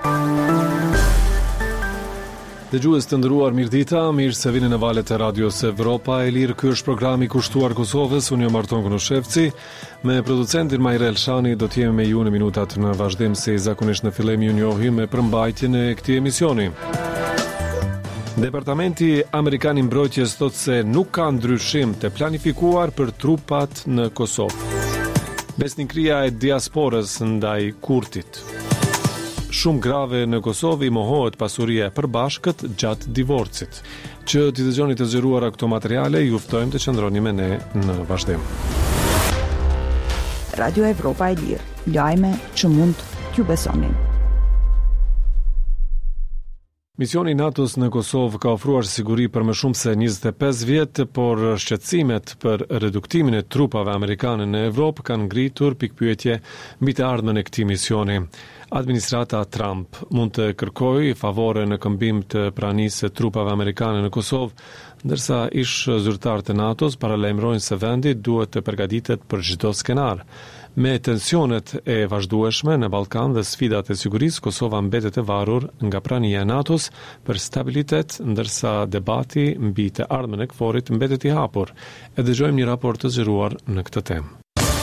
Dëgjues të nderuar, mirëdita, mirë se vini në valët e Radios Evropa e Lirë. Ky është programi kushtuar Kosovës. Unë jam Arton Konoshevci. Me producentin Majrel Shani do të jemi me ju në minutat në vazhdim, si zakonisht në fillim ju njohim me përmbajtjen e këtij emisioni. Departamenti Amerikan i Mbrojtjes thotë se nuk ka ndryshim të planifikuar për trupat në Kosovë. Besnikëria e diasporës ndaj Kurtit. Shumë grave në Kosovë i mohohet pasuria e përbashkët gjatë divorcit. Që t'i dëgjoni të zgjeruara këto materiale, ju ftojmë të qëndroni me ne në vazhdim. Radio Evropa e Lirë, lajme që mund t'ju besonin. Misioni i NATO-s në Kosovë ka ofruar siguri për më shumë se 25 vjet, por shqetësimet për reduktimin e trupave amerikane në Evropë kanë ngritur pikpyetje mbi të ardhmen e këtij misioni. Administrata Trump mund të kërkojë favore në këmbim të pranisë së trupave amerikane në Kosovë, ndërsa ish zyrtarët e NATO-s paralajmërojnë se vendi duhet të përgatitet për çdo skenar. Me tensionet e vazhdueshme në Ballkan dhe sfidat e sigurisë, Kosova mbetet e varur nga prania e NATO-s për stabilitet, ndërsa debati mbi të ardhmen e KFOR-it mbetet i hapur. E dëgjojmë një raport të zgjeruar në këtë temë.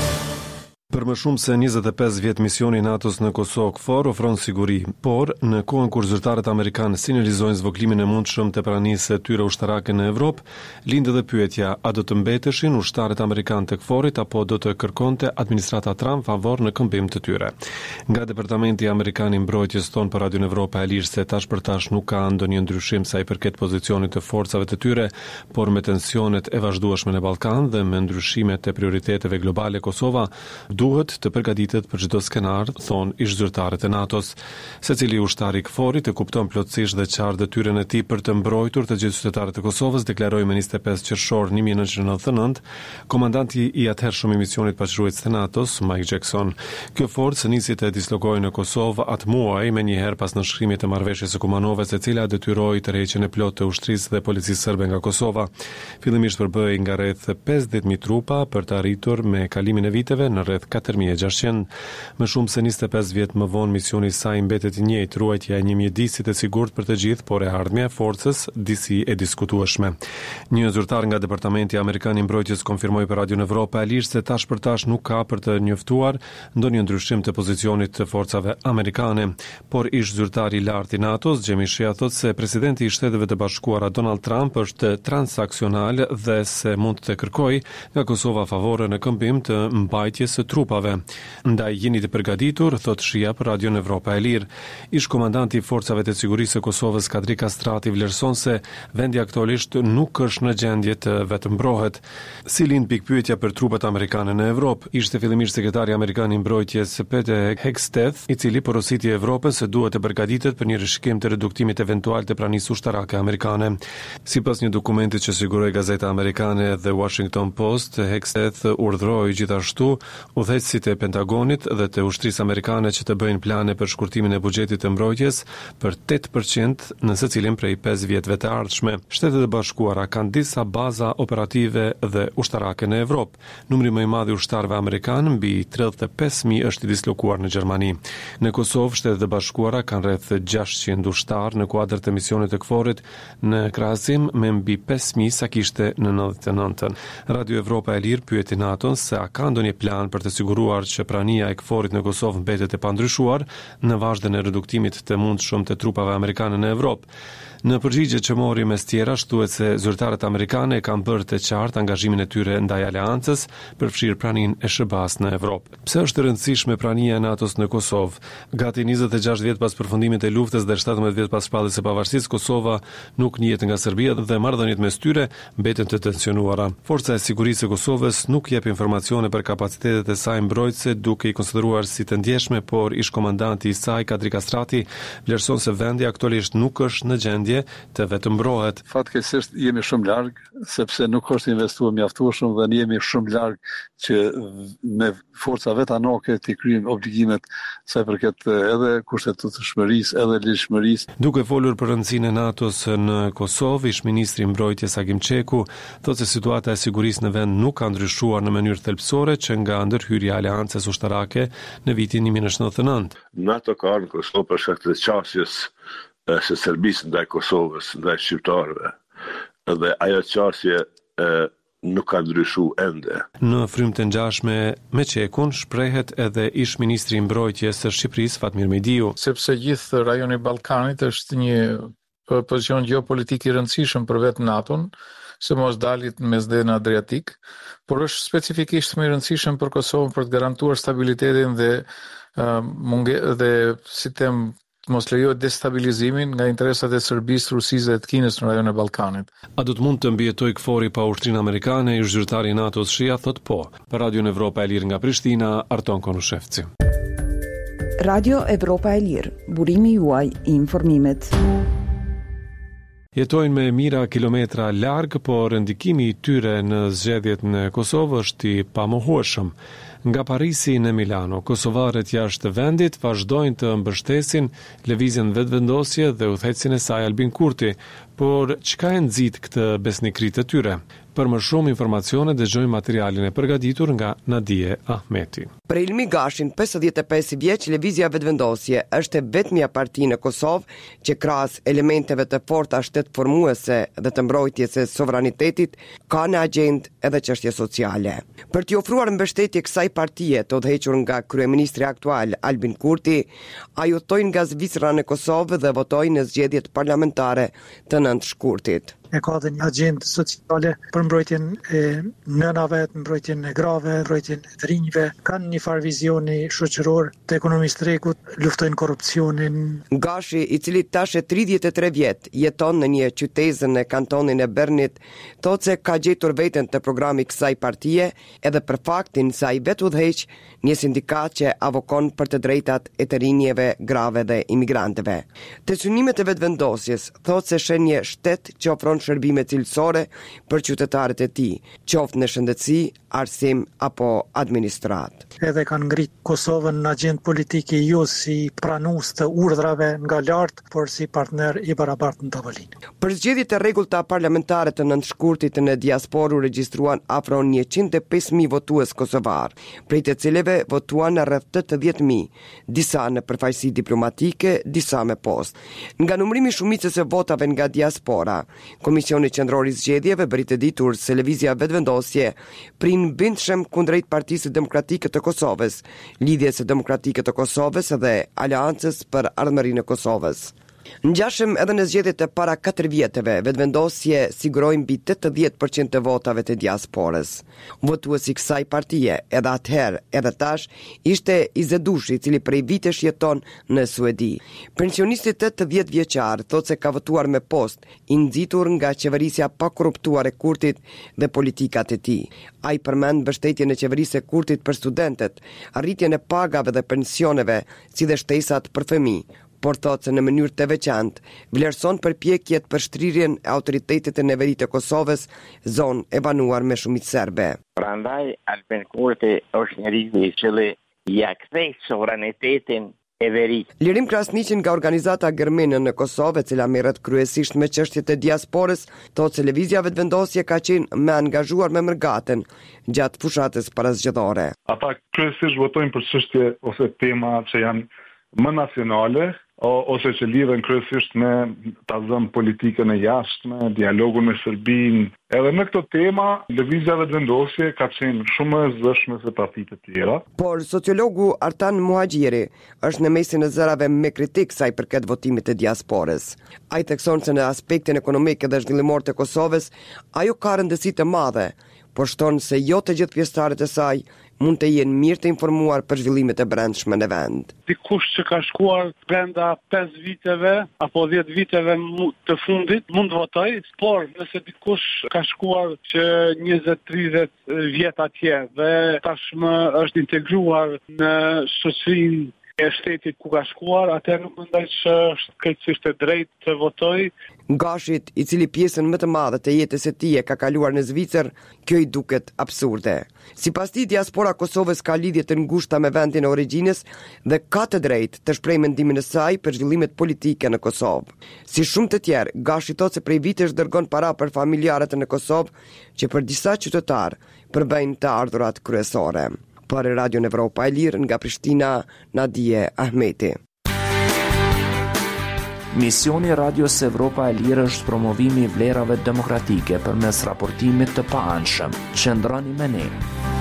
Për më shumë se 25 vjet misioni i NATO-s në Kosovë KFOR ofron siguri, por në kohën kur zyrtarët amerikanë sinjalizojnë zvogëlimin e mundshëm të pranisë së tyre ushtarake në Evropë, lind edhe pyetja: a do të mbeteshin ushtarët amerikanë të KFOR-it apo do të kërkonte administrata Trump favor në këmbim të tyre? Nga Departamenti Amerikan i Mbrojtjes thon për Radio Evropa e Lirë se tash për tash nuk ka ndonjë ndryshim sa i përket pozicionit të forcave të tyre, por me tensionet e vazhdueshme në Ballkan dhe me ndryshimet e prioriteteve globale, Kosova duhet të përgatitet për çdo skenar, thon ish zyrtarët e NATO-s. Secili ushtar i KFOR-it e kupton plotësisht dhe qartë detyrën e tij për të mbrojtur të gjithë qytetarët e Kosovës, deklaroi më 25 qershor 1999 komandanti i atëhershëm i misionit paçrues të NATO-s, Mike Jackson. Kjo forcë nisi të dislokohej në Kosovë atë muaj me njëherë pas nënshkrimit të marrëveshjes së Kumanovës, e cila detyroi tërheqjen e plotë të ushtrisë dhe policisë serbe nga Kosova. Fillimisht përbëhej nga rreth 50.000 trupa për të arritur me kalimin e viteve në rreth 4.600. Më shumë se 25 vjet më vonë misioni i saj mbetet i njëjtë, ruajtja e një mjedisit të sigurt për të gjithë, por e ardhmja e forcës disi e diskutueshme. Një zyrtar nga Departamenti Amerikan i Mbrojtjes konfirmoi për Radio Evropa e Lirë se tash për tash nuk ka për të njoftuar ndonjë ndryshim të pozicionit të forcave amerikane, por ish zyrtari i lartë i NATO-s, Jimmy Shea, thotë se presidenti i Shteteve të Bashkuara Donald Trump është transaksional dhe se mund të kërkojë nga Kosova favore në këmbim të mbajtjes së trupave. Ndaj jeni të përgatitur, thot Shia për Radio Evropa e Lirë. Ish komandanti i forcave të sigurisë së Kosovës, Kadri Kastrati, vlerëson se vendi aktualisht nuk është në gjendje të vetëmbrohet. Si lind pikpyetja për trupat amerikane në Evropë? Ishte fillimisht sekretari amerikan i mbrojtjes Pete Hegseth, i cili porositi Evropës se duhet të përgatitet për një rishkim të reduktimit eventual të pranisë ushtarake amerikane. Sipas një dokumenti që siguroi gazeta amerikane The Washington Post, Hegseth urdhëroi gjithashtu udhëheqësit e Pentagonit dhe të ushtrisë amerikane që të bëjnë plane për shkurtimin e buxhetit të mbrojtjes për 8% në secilin prej 5 vjetëve të ardhshme. Shtetet e Bashkuara kanë disa baza operative dhe ushtarake në Evropë. Numri më i madh i ushtarëve amerikanë, mbi 35.000, është i dislokuar në Gjermani. Në Kosovë, Shtetet e Bashkuara kanë rreth 600 ushtarë në kuadër të misionit të KFOR-it, në krahasim me mbi 5.000 sa kishte në 99-ën. Radio Evropa e Lirë pyeti NATO-n se a ka ndonjë plan për të siguruar që prania e KFOR-it në Kosovë mbetet e pandryshuar në vazhdim të reduktimit të mundshëm të trupave amerikane në Evropë. Në përgjigje që mori mes tjerash, thuhet se zyrtarët amerikanë kanë bërë të qartë angazhimin e tyre ndaj aleancës për fshirë praninë e SBA-s në Evropë. Pse është e rëndësishme prania e NATO-s në Kosovë? Gati 26 vjet pas përfundimit të luftës dhe 17 vjet pas shpalljes së pavarësisë, Kosova nuk njihet nga Serbia dhe marrëdhëniet mes tyre mbeten të tensionuara. Forca e sigurisë së Kosovës nuk jep informacione për kapacitetet e saj mbrojtëse, duke i konsideruar si të ndjeshme, por ish komandanti i saj, Kadri Kastrati, vlerëson se vendi aktualisht nuk është në gjendje të vetëmbrohet. Fatkeqësisht jemi shumë larg, sepse nuk është investuar mjaftueshëm dhe ne jemi shumë larg që me forca vetanake të kryejmë obligimet sa i përket edhe kushtetutshmërisë, edhe ligjshmërisë. Duke folur për rëndësinë e NATO-s në Kosovë, ish-ministri i mbrojtjes Agim Çeku thotë se situata e sigurisë në vend nuk ka ndryshuar në mënyrë thelbësore, që nga ndërhyrja hyrja e aleancës ushtarake në vitin 1999. NATO ka ardhur në Kosovë për shkak të qasjes së Serbisë ndaj Kosovës, ndaj shqiptarëve. Dhe ajo qasje nuk ka ndryshuar ende. Në frymë të ngjashme me Çekun shprehet edhe ish ministri i mbrojtjes së Shqipërisë Fatmir Mediu. Sepse gjithë rajoni i Ballkanit është një pozicion gjeopolitik i rëndësishëm për vetë NATO-n, se mos dalit në Mesdhen Adriatik, por është specifikisht më i rëndësishëm për Kosovën për të garantuar stabilitetin dhe si them mos lejohet destabilizimin nga interesat e Serbisë, Rusisë dhe të Kinës në rajonin e Ballkanit. A do të mund të mbijetoj KFOR-i pa ushtrinë amerikane? Ish zyrtari i NATO-s Shia thot po. Për Radio Evropa e Lirë nga Prishtina, Arton Konushevci. Radio Evropa e Lirë, burimi juaj i informimit. Jetojnë me mira kilometra larg, por ndikimi i tyre në zgjedhjet në Kosovë është i pamohueshëm. Nga Parisi në Milano, kosovarët jashtë vendit vazhdojnë të mbështesin lëvizjen vetëvendosje dhe udhëhecin e saj Albin Kurti, por çka e nxit këtë besnikri të tyre? Për më shumë informacione dëgjojmë materialin e përgatitur nga Nadije Ahmeti. Për Ilmi Gashin, 55 vjeç, lëvizja vetëvendosje është vetmja parti në Kosovë që krahas elementeve të forta shtetformuese dhe të mbrojtjes së sovranitetit ka në agjendë edhe çështje sociale. Për t'i ofruar mbështetje kësaj partie të udhëhequr nga kryeministri aktual Albin Kurti, ai udhtojnë nga Zvicra në Kosovë dhe votojnë në zgjedhjet parlamentare të 9 shkurtit. E ka dhe një agjendë sociale për mbrojtjen e nënave, mbrojtjen e grave, mbrojtjen e të rinjve, kanë një farë vizioni shoqëror të ekonomisë tregut, luftojnë korrupsionin. Gashi, i cili tash e 33 vjet, jeton në një qytetëzën në kantonin e Bernit, thotë se ka gjetur veten të programi kësaj partie edhe për faktin se ai vetë udhëheq një sindikat që avokon për të drejtat e të rinjeve, grave dhe imigrantëve. Te synimet e vetëvendosjes thotë se shen një shtet që ofron shërbime cilësore për qytetarët e tij, qoftë në shëndetësi, arsim apo administrat. Edhe kanë ngrit Kosovën në agjendë politike jo si pranues të urdhrave nga lart, por si partner i barabartë në tavolinë. Për zgjedhjet e rregullta parlamentare të 9 shkurtit në diasporë u regjistruan afro 105.000 votues kosovar, prej të cilëve votuan rreth 80.000, disa në përfaqësi diplomatike, disa me post. Nga numrimi shumicës së votave nga diaspora, Komisioni Qendror i Zgjedhjeve bëri të ditur se lëvizja vetëvendosje prin bindshëm kundrejt Partisë Demokratike të Kosovës, Lidhjes së Demokratike të Kosovës dhe Aleancës për Ardhmërinë e Kosovës. Ngjashëm edhe në zgjedhjet e para 4 vjeteve, vetëvendosje siguroi mbi 80% të votave të diasporës. Votuesi i kësaj partie, edhe atëherë, edhe tash, ishte Izedushi, i cili prej vitesh jeton në Suedi. Pensionisti 80 vjeçar thotë se ka votuar me post, i nxitur nga qeverisja pa korruptuar e Kurtit dhe politikat e tij. Ai përmend mbështetjen e qeverisë së Kurtit për studentët, arritjen e pagave dhe pensioneve, si dhe shtesat për fëmijë, por thotë se në mënyrë të veçantë vlerëson përpjekjet për shtrirjen e autoritetit të neverit të Kosovës, zonë e banuar me shumicë serbe. Prandaj Albin Kurti është njeriu i cili ja kthej sovranitetin e verit. Lirim Krasniqin nga organizata Gërmene në Kosovë, e cila merret kryesisht me çështjet e diasporës, thotë se lëvizja vetëvendosje ka qenë më angazhuar me mërgatën gjatë fushatës parazgjedhore. Ata kryesisht votojnë për çështje ose tema që janë më nacionale, ose që lidhen kryesisht me ta zënë politikën e jashtme, dialogun me Serbinë. Edhe në këtë tema, lëvizja vetëvendosje ka qenë shumë më e zëshme se partitë të tjera. Por sociologu Artan Muhaxhiri është në mesin e zërave me kritik sa i përket votimit të diasporës. Ai thekson se në aspektin ekonomik dhe zhvillimor të Kosovës, ajo ka rëndësi të madhe, por shton se jo të gjithë pjesëtarët e saj mund të jenë mirë të informuar për zhvillimet e brendshme në vend. Dikush që ka shkuar brenda 5 viteve apo 10 viteve të fundit mund votoj, por nëse dikush ka shkuar që 20-30 vjet atje dhe tashmë është integruar në shoqërinë e shtetit ku ka shkuar, atëherë nuk mendoj që është krejtësisht e drejtë të votoj. Gashit, i cili pjesën më të madhe të jetës së tij e ka kaluar në Zvicër, kjo i duket absurde. Sipas tij, diaspora Kosovës ka lidhje të ngushta me vendin e origjinës dhe ka të drejtë të shprehë mendimin e saj për zhvillimet politike në Kosovë. Si shumë të tjerë, Gashi thotë se prej vitesh dërgon para për familjarët në Kosovë, që për disa qytetarë përbëjnë të ardhurat kryesore. Për Radio Evropa e Lirë nga Prishtina, Nadije Ahmeti. Misioni Radios Evropa e Lirë është promovimi i vlerave demokratike përmes raportimit të paanshëm. Qëndroni me ne.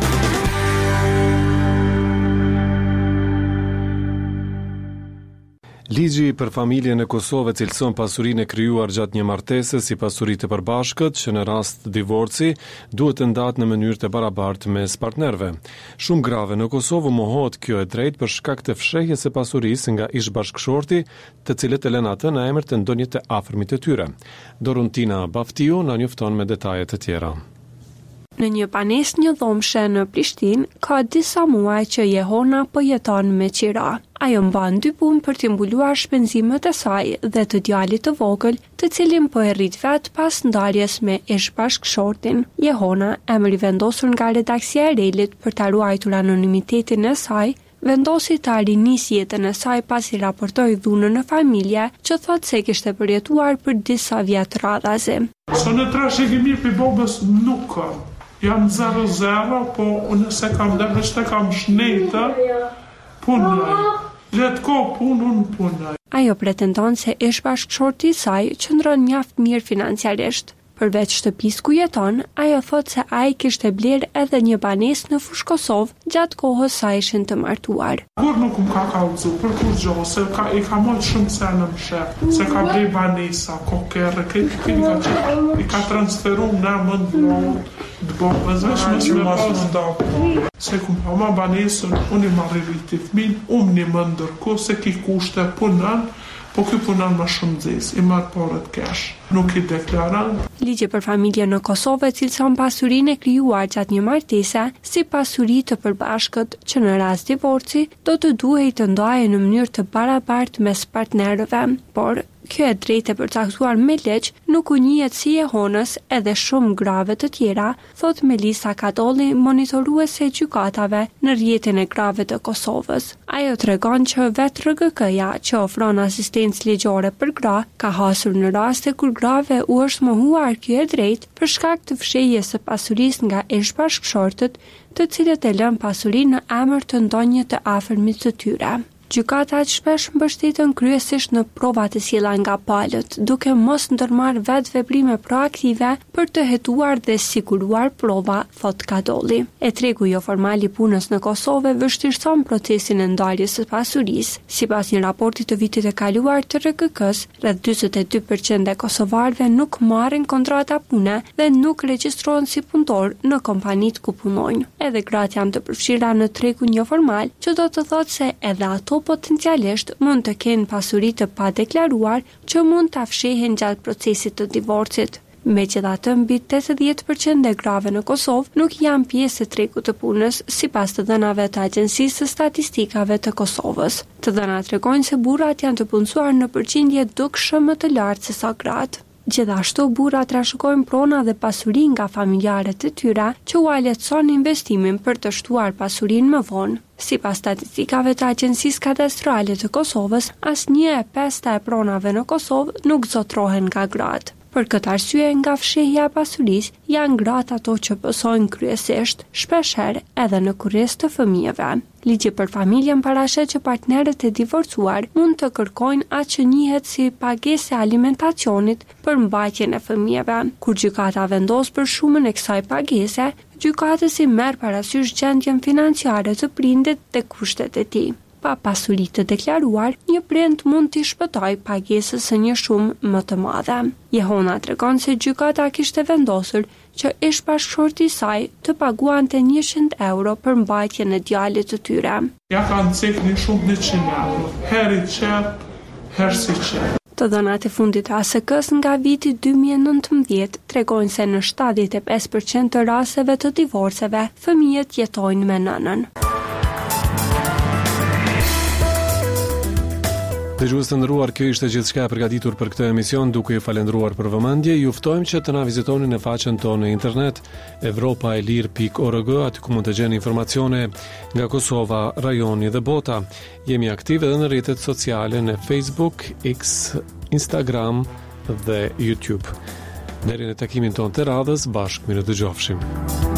Ligji për familjen e Kosovës cilëson pasurinë e krijuar gjatë një martese si pasuri të përbashkët që në rast divorci duhet të ndahet në mënyrë të barabartë mes partnerëve. Shumë grave në Kosovë mohohet kjo e drejtë për shkak të fshehjes së pasurisë nga ish-bashkëshorti, të cilët e lënë atë në emër të ndonjë të afërmit të tyre. Doruntina Baftiu na njofton me detaje të tjera. Në një banesë një dhomshe në Prishtinë, ka disa muaj që Jehona po jeton me qira. Ajo mban 2 punë për të mbuluar shpenzimet e saj dhe të djalit të vogël, të cilin po e rrit vet pas ndarjes me ish-bashkëshortin. Jehona, emri vendosur nga redaksia e Relit për ta ruajtur anonimitetin e saj, vendosi të rinis jetën e saj pasi raportoi dhunën në familje, që thotë se kishte përjetuar për disa vjet radhazi. So në trashëgimi për bobës nuk ka. Jam 0-0, po nëse kam dhe vështë kam shnejta, punaj. Letë ko punën, punaj. Ajo pretendon se ish-bashkëshorti i saj qëndron mjaft mirë financiarisht. Përveç shtëpisë ku jeton, ajo thotë se ai kishte bler edhe një banesë në Fushë Kosovë gjatë kohës sa ishin të martuar. Kur nuk më ka kallëzu, për kur gjohë, se i ka mojtë shumë se në mshef, se ka bler banesa, kokerë, i ka transferu në mënd vlot, të bobës, veç mësë me pas ndakë. Se ku më ma banesën, unë i marri rriti fmin, unë një më ndërko, se ki kushte punën, po ky punon më shumë zez, i marr porët kesh, nuk i deklaron. Ligji për familjen në Kosovë cilëson pasurinë e krijuar gjatë një martese si pasuri të përbashkët që në rast divorci do të duhej të ndahen në mënyrë të barabartë mes partnerëve, por kjo e drejtë e përcaktuar me ligj nuk u njihet si Jehonës edhe shumë grave të tjera, thot Melisa Kadolli, monitoruese e gjykatave në rrjetin e grave të Kosovës. Ajo tregon që vetë RGK-ja, që ofron asistencë ligjore për gra, ka hasur në raste kur grave u është mohuar kjo e drejtë për shkak të fshehjes së pasurisë nga ish-bashkëshortët, të cilët e lën pasurinë në emër të ndonjë të afërmit të tyre. Gjykatat shpesh mbështeten kryesisht në prova të sjella nga palët, duke mos ndërmarrë vetë veprime proaktive për të hetuar dhe siguruar prova, thot Kadolli. E tregu jo formal i punës në Kosovë vështirëson procesin e ndarjes së pasurisë. Sipas një raporti të vitit të kaluar të RGK-s, rreth 42% e kosovarëve nuk marrin kontrata pune dhe nuk regjistrohen si punëtor në kompanitë ku punojnë. Edhe gratë janë të përfshira në tregun jo formal, që do të thotë se edhe ato potencialisht mund të kenë pasuri të padeklaruar që mund të fshehen gjatë procesit të divorcit. Megjithatë, mbi 80% e grave në Kosovë nuk janë pjesë e tregut të punës, sipas të dhënave të Agjencisë së Statistikave të Kosovës. Të dhënat tregojnë se burrat janë të punësuar në përqindje dukshëm më të lartë se sa gratë. Gjithashtu, burrat trashëgojnë prona dhe pasuri nga familjarët e tyre që u lehtëson investimin për të shtuar pasurinë më vonë. Sipas statistikave të Agjencisë Kadastrale të Kosovës, asnjë e 5 e pronave në Kosovë nuk zotrohen nga gratë. Për këtë arsye, nga fshehja e pasurisë janë gratë ato që pësojnë kryesisht, shpeshherë edhe në kurriz të fëmijëve. Ligji për familjen parashet që partnerët e divorcuar mund të kërkojnë atë që njihet si pagesë e alimentacionit për mbajtjen e fëmijëve. Kur gjykata vendos për shumën e kësaj pagese, gjykatësi merr parasysh gjendjen financiare të prindit dhe kushtet e tij. Pa pasuri të deklaruar, një prind mund t'i shpëtojë pagesës së një shumë më të madhe. Jehona tregon se gjykata kishte vendosur që ish-bashkëshorti i saj të paguante 100 euro për mbajtjen e djalit të tyre. Ja kanë cekni shumë 100 euro, heri qep, herë si qep. Të dhënat e fundit të ASK-s nga viti 2019 tregojnë se në 75% të rasteve të divorceve, fëmijët jetojnë me nënën. Dëgjues të nderuar, kjo ishte gjithçka e përgatitur për këtë emision, duke ju falendruar për vëmendje. Ju ftojmë që të na vizitoni në faqen tonë në internet evropaelir.org, aty ku mund të gjeni informacione nga Kosova, rajoni dhe bota. Jemi aktiv edhe në rrjetet sociale në Facebook, X, Instagram dhe YouTube. Deri në takimin tonë të radhës, bashkë mirë dëgjofshim.